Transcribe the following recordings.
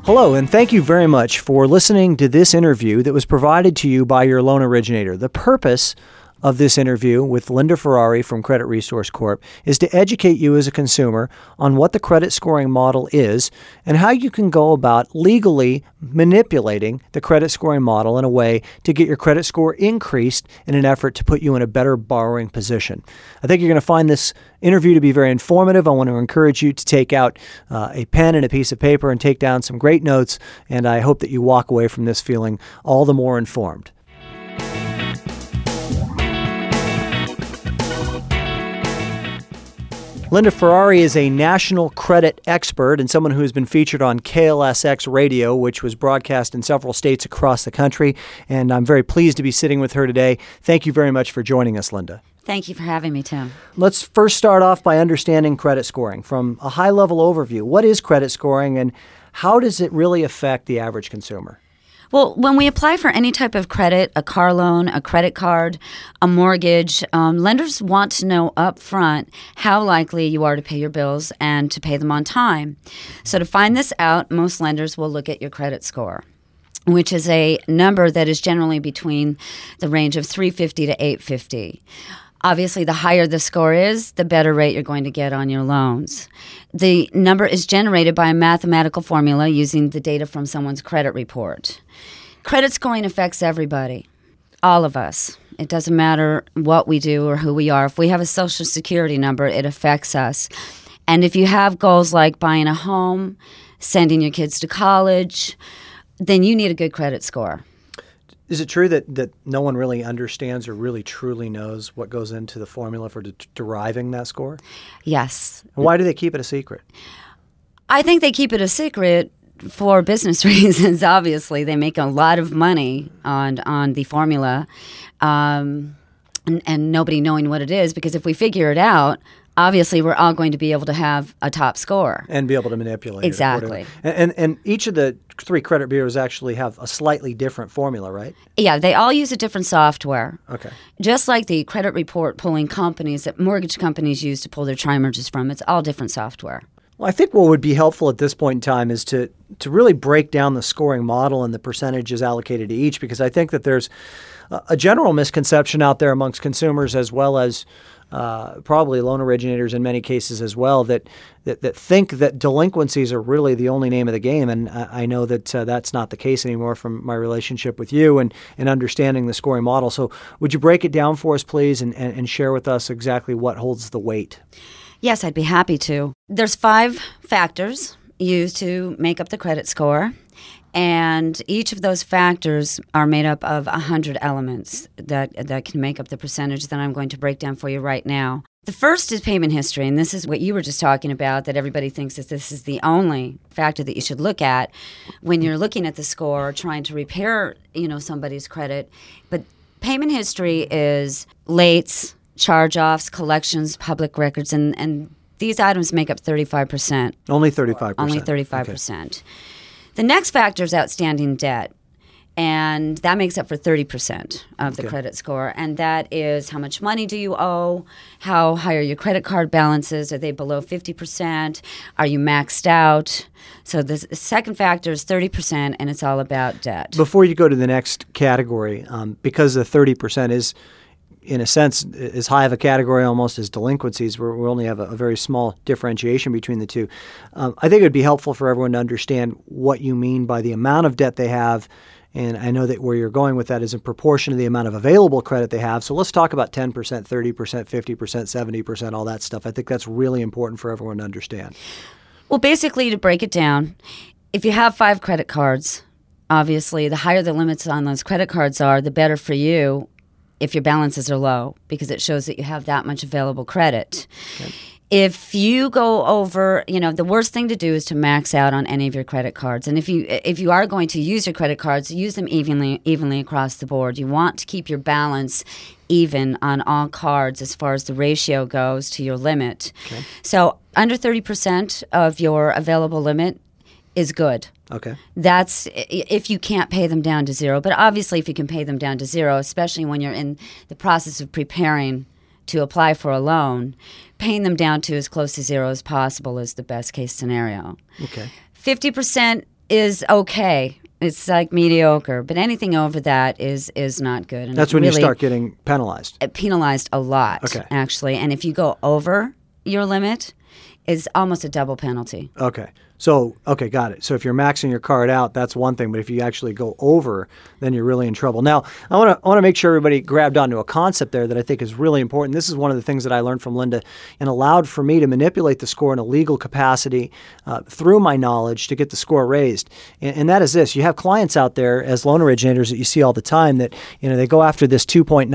Hello, and thank you very much for listening to this interview that was provided to you by your loan originator. The purpose of this interview with Linda Ferrari from Credit Resource Corp is to educate you as a consumer on what the credit scoring model is and how you can go about legally manipulating the credit scoring model in a way to get your credit score increased in an effort to put you in a better borrowing position. I think you're going to find this interview to be very informative. I want to encourage you to take out a pen and a piece of paper and take down some great notes, and I hope that you walk away from this feeling all the more informed. Linda Ferrari is a national credit expert and someone who has been featured on KLSX Radio, which was broadcast in several states across the country. And I'm very pleased to be sitting with her today. Thank you very much for joining us, Linda. Thank you for having me, Tim. Let's first start off by understanding credit scoring. From a high-level overview, what is credit scoring and how does it really affect the average consumer? Well, when we apply for any type of credit, a car loan, a credit card, a mortgage, lenders want to know up front how likely you are to pay your bills and to pay them on time. So to find this out, most lenders will look at your credit score, which is a number that is generally between the range of 350 to 850. Obviously, the higher the score is, the better rate you're going to get on your loans. The number is generated by a mathematical formula using the data from someone's credit report. Credit scoring affects everybody, all of us. It doesn't matter what we do or who we are. If we have a Social Security number, it affects us. And if you have goals like buying a home, sending your kids to college, then you need a good credit score. Is it true that no one really understands or really truly knows what goes into the formula for deriving that score? Yes. Why do they keep it a secret? I think they keep it a secret for business reasons. Obviously, they make a lot of money on the formula, and nobody knowing what it is, because if we figure it out, obviously we're all going to be able to have a top score. And be able to manipulate it. Exactly. And each of the three credit bureaus actually have a slightly different formula, right? Yeah, they all use a different software. Okay. Just like the credit report pulling companies that mortgage companies use to pull their tri-merges from, it's all different software. Well, I think what would be helpful at this point in time is to really break down the scoring model and the percentages allocated to each, because I think that there's a general misconception out there amongst consumers as well as probably loan originators in many cases as well that think that delinquencies are really the only name of the game. And I know that that's not the case anymore from my relationship with you and understanding the scoring model. So would you break it down for us, please, and share with us exactly what holds the weight? Yes, I'd be happy to. There's 5 factors used to make up the credit score. And each of those factors are made up of 100 elements that can make up the percentage that I'm going to break down for you right now. The first is payment history, and this is what you were just talking about, that everybody thinks that this is the only factor that you should look at when you're looking at the score or trying to repair, somebody's credit. But payment history is lates, charge-offs, collections, public records, and these items make up 35%. Only 35%. Only 35%. Okay. The next factor is outstanding debt, and that makes up for 30% of the credit score, and that is how much money do you owe, how high are your credit card balances, are they below 50%, are you maxed out? So the second factor is 30%, and it's all about debt. Before you go to the next category, because the 30% is, in a sense, as high of a category almost as delinquencies, we only have a very small differentiation between the two. I think it would be helpful for everyone to understand what you mean by the amount of debt they have. And I know that where you're going with that is in proportion to the amount of available credit they have. So let's talk about 10%, 30%, 50%, 70%, all that stuff. I think that's really important for everyone to understand. Well, basically, to break it down, if you have 5 credit cards, obviously the higher the limits on those credit cards are, the better for you if your balances are low, because it shows that you have that much available credit. Okay. If you go over, the worst thing to do is to max out on any of your credit cards. And if you are going to use your credit cards, use them evenly across the board. You want to keep your balance even on all cards as far as the ratio goes to your limit. Okay. So under 30% of your available limit is good. Okay. That's if you can't pay them down to zero. But obviously, if you can pay them down to zero, especially when you're in the process of preparing to apply for a loan, paying them down to as close to zero as possible is the best case scenario. Okay. 50% is okay. It's like mediocre, but anything over that is not good. And that's when you start getting penalized. Penalized a lot, actually. And if you go over your limit, it's almost a double penalty. Okay. So, okay, got it. So if you're maxing your card out, that's one thing. But if you actually go over, then you're really in trouble. Now, I want to make sure everybody grabbed onto a concept there that I think is really important. This is one of the things that I learned from Linda and allowed for me to manipulate the score in a legal capacity through my knowledge to get the score raised. And that is this. You have clients out there as loan originators that you see all the time that, they go after this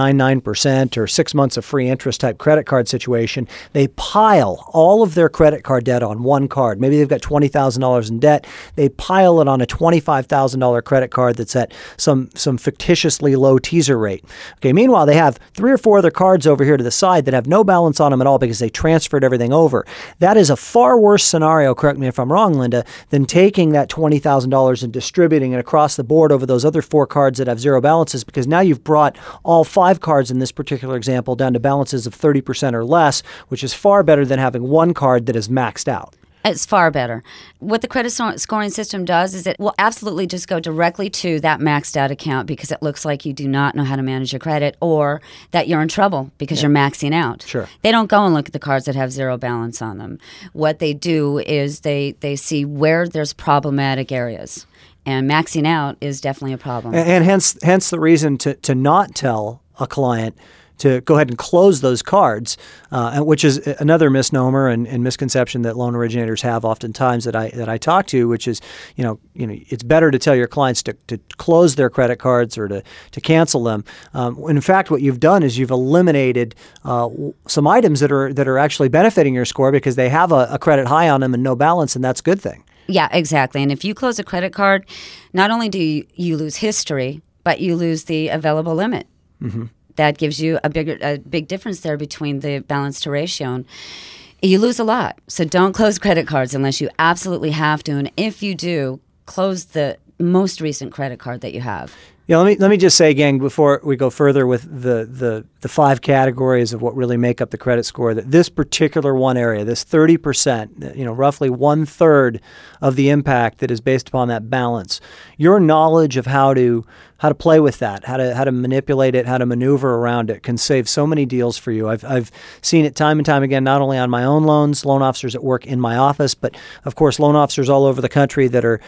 2.99% or 6 months of free interest type credit card situation. They pile all of their credit card debt on one card. Maybe they've got $20,000 in debt. They pile it on a $25,000 credit card that's at some fictitiously low teaser rate. Okay. Meanwhile, they have 3 or 4 other cards over here to the side that have no balance on them at all because they transferred everything over. That is a far worse scenario, correct me if I'm wrong, Linda, than taking that $20,000 and distributing it across the board over those other 4 cards that have zero balances, because now you've brought all 5 cards in this particular example down to balances of 30% or less, which is far better than having one card that is maxed out. It's far better. What the credit scoring system does is it will absolutely just go directly to that maxed out account because it looks like you do not know how to manage your credit or that you're in trouble because you're maxing out. Sure. They don't go and look at the cards that have zero balance on them. What they do is they see where there's problematic areas. And maxing out is definitely a problem. And hence the reason to not tell a client to go ahead and close those cards, which is another misnomer and misconception that loan originators have oftentimes that I talk to, which is, it's better to tell your clients to close their credit cards or to cancel them. In fact, what you've done is you've eliminated some items that are actually benefiting your score because they have a credit high on them and no balance, and that's a good thing. Yeah, exactly. And if you close a credit card, not only do you lose history, but you lose the available limit. Mm-hmm. That gives you a big difference there between the balance to ratio. And you lose a lot. So don't close credit cards unless you absolutely have to. And if you do, close the most recent credit card that you have. Yeah, let me just say again before we go further with the 5 categories of what really make up the credit score, that this particular one area, this 30%, roughly 1/3 of the impact that is based upon that balance, your knowledge of how to play with that, how to manipulate it, how to maneuver around it can save so many deals for you. I've seen it time and time again, not only on my own loans, loan officers that work in my office, but of course loan officers all over the country that are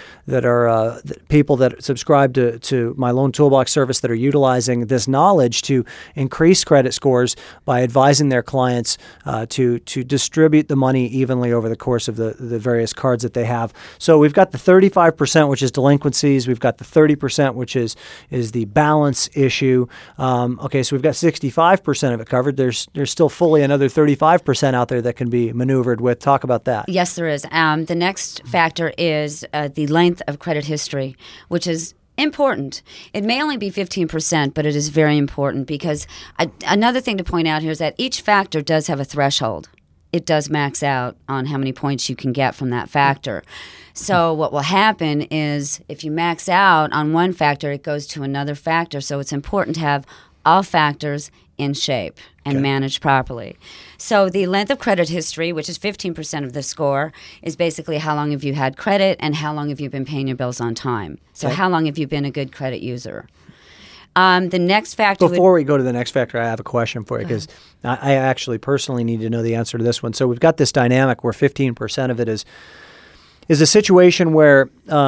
people that subscribe to my Loan Toolbox service that are utilizing this knowledge to increase credit scores by advising their clients to distribute the money evenly over the course of the various cards that they have. So we've got the 35%, which is delinquencies. We've got the 30%, which is the balance issue. Okay, so we've got 65% of it covered. There's still fully another 35% out there that can be maneuvered with. Talk about that. Yes, there is. The next factor is the length of credit history, which is important. It may only be 15%, but it is very important because another thing to point out here is that each factor does have a threshold. It does max out on how many points you can get from that factor. So what will happen is if you max out on one factor, it goes to another factor. So it's important to have all factors in shape and managed properly. So the length of credit history, which is 15% of the score, is basically how long have you had credit and how long have you been paying your bills on time. So how long have you been a good credit user? The next factor. Before we go to the next factor, I have a question for you because I actually personally need to know the answer to this one. So we've got this dynamic where 15% of it is a situation where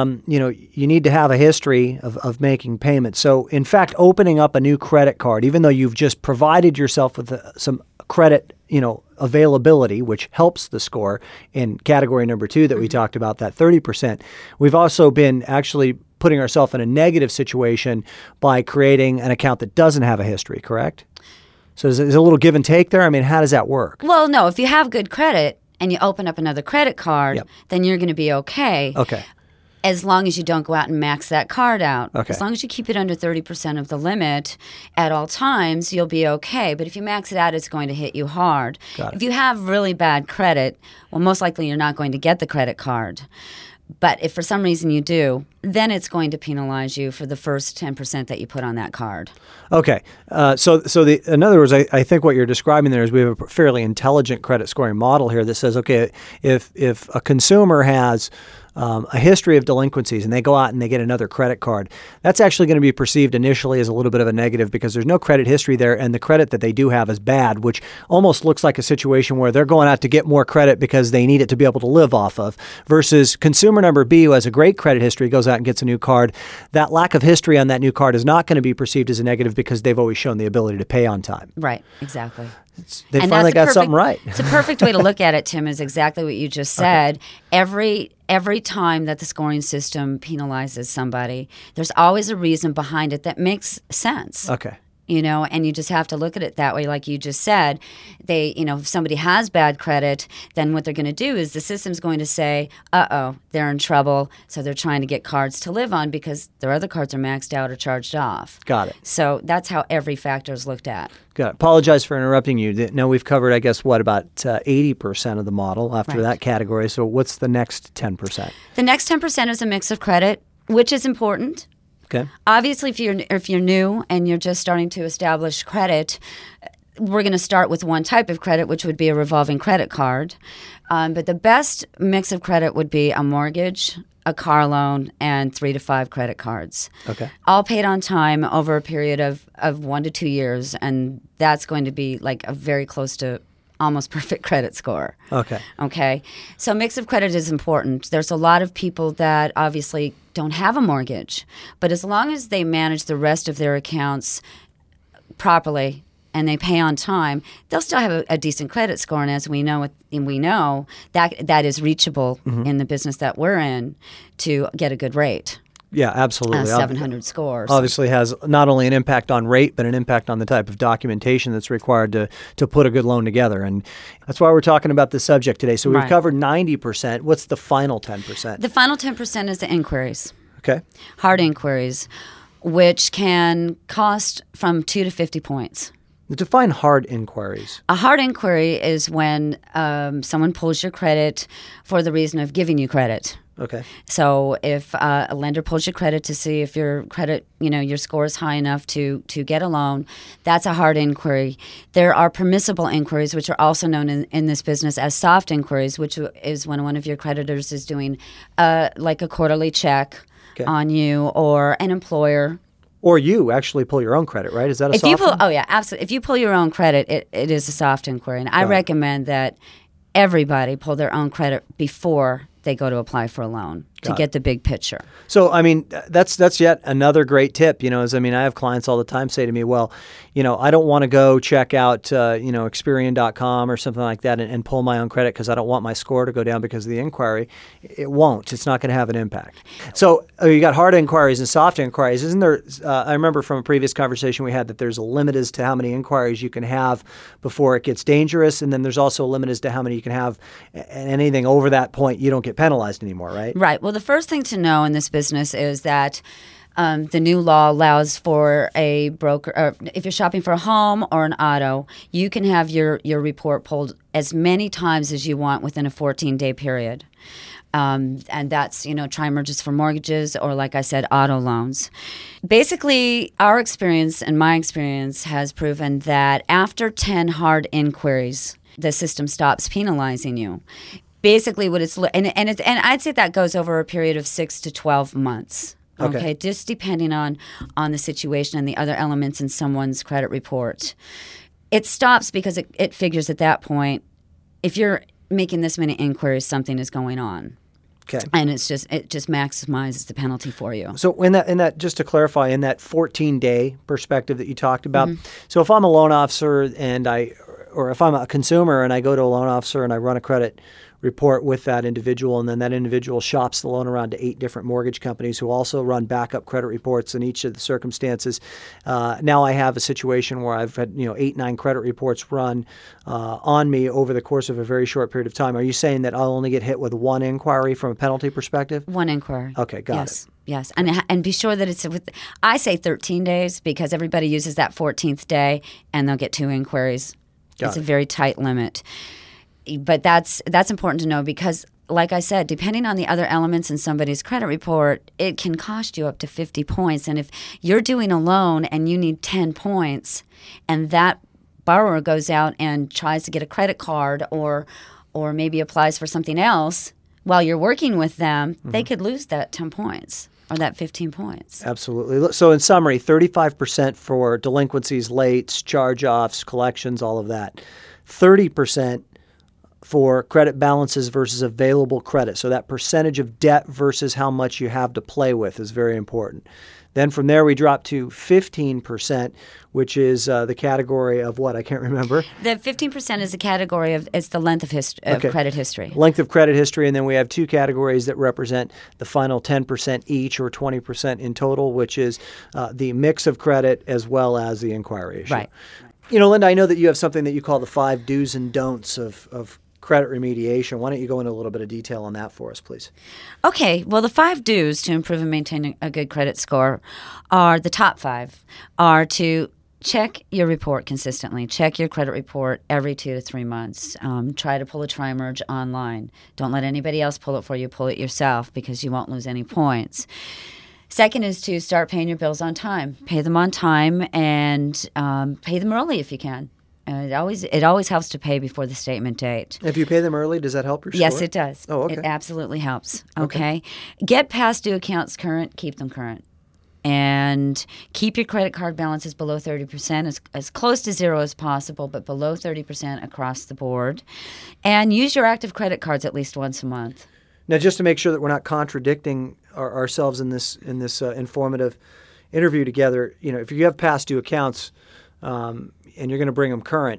you need to have a history of making payments. So in fact, opening up a new credit card, even though you've just provided yourself with some credit availability, which helps the score in category number 2 that we talked about, that 30%, we've also been actually putting ourselves in a negative situation by creating an account that doesn't have a history, correct? So is a little give and take there? I mean, how does that work? Well, no. If you have good credit and you open up another credit card, then you're going to be okay. Okay. As long as you don't go out and max that card out. Okay. As long as you keep it under 30% of the limit at all times, you'll be okay. But if you max it out, it's going to hit you hard. If you have really bad credit, well, most likely you're not going to get the credit card. But if for some reason you do, then it's going to penalize you for the first 10% that you put on that card. Okay. In other words, I think what you're describing there is we have a fairly intelligent credit scoring model here that says, okay, if a consumer has a history of delinquencies and they go out and they get another credit card, that's actually going to be perceived initially as a little bit of a negative because there's no credit history there and the credit that they do have is bad, which almost looks like a situation where they're going out to get more credit because they need it to be able to live off of, versus consumer number B, who has a great credit history, goes out and gets a new card. That lack of history on that new card is not going to be perceived as a negative because they've always shown the ability to pay on time. Right, exactly. They finally got something right. It's a perfect way to look at it, Tim, is exactly what you just said. Okay. Every time that the scoring system penalizes somebody, there's always a reason behind it that makes sense. Okay. And you just have to look at it that way, like you just said. If somebody has bad credit, then what they're going to do is the system's going to say, they're in trouble, so they're trying to get cards to live on because their other cards are maxed out or charged off. Got it. So that's how every factor is looked at. Got it. Apologize for interrupting you. Now we've covered, I guess, about 80% of the model after that category. So what's the next 10%? The next 10% is a mix of credit, which is important. Okay. Obviously, if you're new and you're just starting to establish credit, we're going to start with one type of credit, which would be a revolving credit card. But the best mix of credit would be a mortgage, a car loan, and 3 to 5 credit cards. Okay. All paid on time over a period of 1 to 2 years, and that's going to be like a very close to almost perfect credit score. Okay. So mix of credit is important. There's a lot of people that obviously don't have a mortgage, but as long as they manage the rest of their accounts properly and they pay on time, they'll still have a decent credit score. And as we know that is reachable in the business that we're in to get a good rate. Yeah, absolutely. 700 scores. Obviously has not only an impact on rate, but an impact on the type of documentation that's required to put a good loan together. And that's why we're talking about this subject today. So we've covered 90%. What's the final 10%? The final 10% is the inquiries. Okay. Hard inquiries, which can cost from 2 to 50 points. Define hard inquiries. A hard inquiry is when someone pulls your credit for the reason of giving you credit. Okay. So if a lender pulls your credit to see if your credit, your score is high enough to get a loan, that's a hard inquiry. There are permissible inquiries, which are also known in this business as soft inquiries, which is when one of your creditors is doing like a quarterly check on you, or an employer. Or you actually pull your own credit, right? Is that a soft one? Oh, yeah, absolutely. If you pull your own credit, it is a soft inquiry. And I recommend that everybody pull their own credit before they go to apply for a loan to get the big picture. So, that's yet another great tip. I have clients all the time say to me, well, I don't want to go check out, Experian.com or something like that and pull my own credit because I don't want my score to go down because of the inquiry. It won't. It's not going to have an impact. So you got hard inquiries and soft inquiries. Isn't there, I remember from a previous conversation we had that there's a limit as to how many inquiries you can have before it gets dangerous. And then there's also a limit as to how many you can have, and anything over that point, you don't get penalized anymore, right? Right. Well, the first thing to know in this business is that the new law allows for a broker, or if you're shopping for a home or an auto, you can have your report pulled as many times as you want within a 14-day period. And that's, tri-merges for mortgages or, like I said, auto loans. Basically, our experience and my experience has proven that after 10 hard inquiries, the system stops penalizing you. Basically, what it's and I'd say that goes over a period of 6 to 12 months. Okay, just depending on the situation and the other elements in someone's credit report. It stops because it figures at that point, if you're making this many inquiries, something is going on. Okay. And it just maximizes the penalty for you. So in that just to clarify, in that 14-day perspective that you talked about, so if I'm a loan officer or if I'm a consumer and I go to a loan officer and I run a credit report with that individual, and then that individual shops the loan around to 8 different mortgage companies who also run backup credit reports in each of the circumstances. Now I have a situation where I've had 8, 9 credit reports run on me over the course of a very short period of time. Are you saying that I'll only get hit with one inquiry from a penalty perspective? One inquiry. Okay, got it. Yes, and be sure that it's I say 13 days because everybody uses that 14th day and they'll get 2 inquiries. It's a very tight limit. But that's important to know because like I said, depending on the other elements in somebody's credit report, it can cost you up to 50 points. And if you're doing a loan and you need 10 points and that borrower goes out and tries to get a credit card or maybe applies for something else while you're working with them, they could lose that 10 points or that 15 points. Absolutely. So in summary, 35% for delinquencies, lates, charge-offs, collections, all of that. 30% for credit balances versus available credit. So that percentage of debt versus how much you have to play with is very important. Then from there, we drop to 15%, which is the category of what? I can't remember. The 15% is a category of, it's the length of credit history. Length of credit history. And then we have two categories that represent the final 10% each or 20% in total, which is the mix of credit as well as the inquiry issue. Right. You know, Linda, I know that you have something that you call the 5 do's and don'ts of credit remediation. Why don't you go into a little bit of detail on that for us, please? Okay. Well, the 5 do's to improve and maintain a good credit score are the top 5 are to check your report consistently. Check your credit report every 2 to 3 months. Try to pull a tri-merge online. Don't let anybody else pull it for you. Pull it yourself because you won't lose any points. Second is to start paying your bills on time. Pay them on time and pay them early if you can. It always helps to pay before the statement date. If you pay them early, does that help your score? Yes, it does. Oh, okay. It absolutely helps. Okay. Get past due accounts current. Keep them current. And keep your credit card balances below 30%, as close to zero as possible, but below 30% across the board. And use your active credit cards at least once a month. Now, just to make sure that we're not contradicting ourselves in this informative interview together, you know, if you have past due accounts and you're going to bring them current,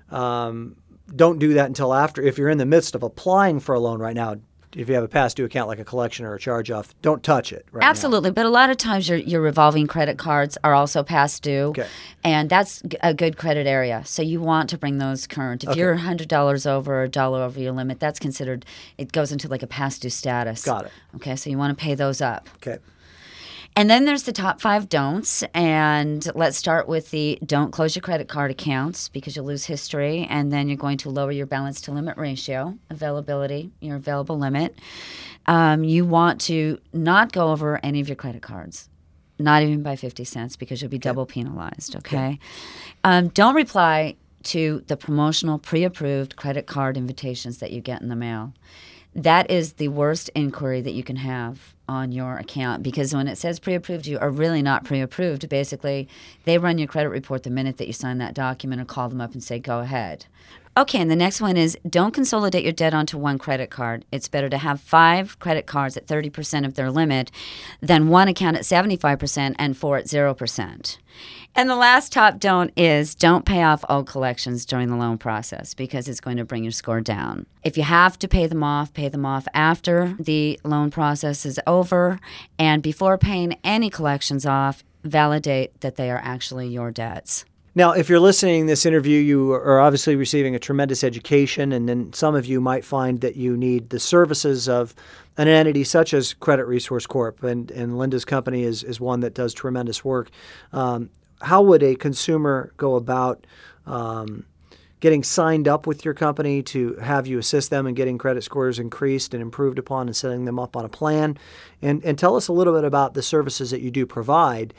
don't do that until after. If you're in the midst of applying for a loan right now, if you have a past due account like a collection or a charge-off, don't touch it right Absolutely. now. But a lot of times your revolving credit cards are also past due. Okay. And that's a good credit area. So you want to bring those current. If you're $100 over or $1 over your limit, that's considered, it goes into like a past due status. Got it. Okay, so you want to pay those up. Okay. And then there's the top 5 don'ts. And let's start with the don't close your credit card accounts because you'll lose history. And then you're going to lower your balance to limit ratio, availability, your available limit. You want to not go over any of your credit cards, not even by 50 cents because you'll be double penalized, okay? Don't reply to the promotional pre-approved credit card invitations that you get in the mail. That is the worst inquiry that you can have on your account because when it says pre-approved, you are really not pre-approved. Basically, they run your credit report the minute that you sign that document or call them up and say, go ahead. Okay, and the next one is don't consolidate your debt onto one credit card. It's better to have 5 credit cards at 30% of their limit than one account at 75% and 4 at 0%. And the last top don't is don't pay off old collections during the loan process because it's going to bring your score down. If you have to pay them off after the loan process is over. And before paying any collections off, validate that they are actually your debts. Now, if you're listening to this interview, you are obviously receiving a tremendous education, and then some of you might find that you need the services of an entity such as Credit Resource Corp, and Linda's company is one that does tremendous work. How would a consumer go about getting signed up with your company to have you assist them in getting credit scores increased and improved upon and setting them up on a plan? And tell us a little bit about the services that you do provide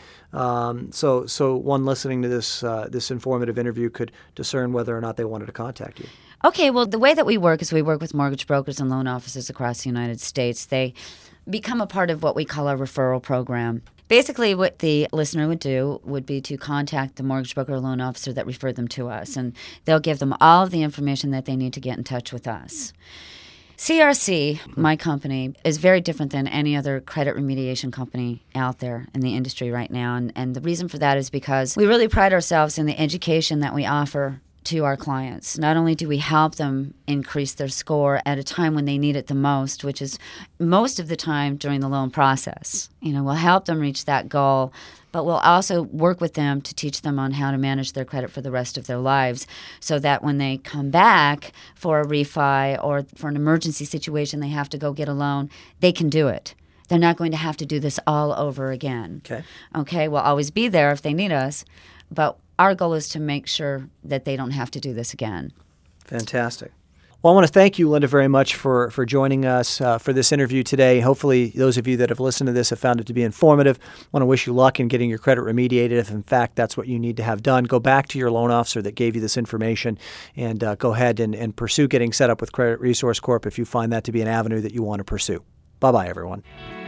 so one listening to this informative interview could discern whether or not they wanted to contact you. Okay, well, the way that we work is we work with mortgage brokers and loan offices across the United States. They become a part of what we call our referral program. Basically, what the listener would do would be to contact the mortgage broker or loan officer that referred them to us, and they'll give them all of the information that they need to get in touch with us. CRC, my company, is very different than any other credit remediation company out there in the industry right now, and the reason for that is because we really pride ourselves in the education that we offer to our clients. Not only do we help them increase their score at a time when they need it the most, which is most of the time during the loan process. We'll help them reach that goal, but we'll also work with them to teach them on how to manage their credit for the rest of their lives so that when they come back for a refi or for an emergency situation they have to go get a loan, they can do it. They're not going to have to do this all over again. Okay, we'll always be there if they need us, but our goal is to make sure that they don't have to do this again. Fantastic. Well, I want to thank you, Linda, very much for joining us for this interview today. Hopefully, those of you that have listened to this have found it to be informative. I want to wish you luck in getting your credit remediated. If, in fact, that's what you need to have done, go back to your loan officer that gave you this information and go ahead and pursue getting set up with Credit Resource Corp if you find that to be an avenue that you want to pursue. Bye-bye, everyone.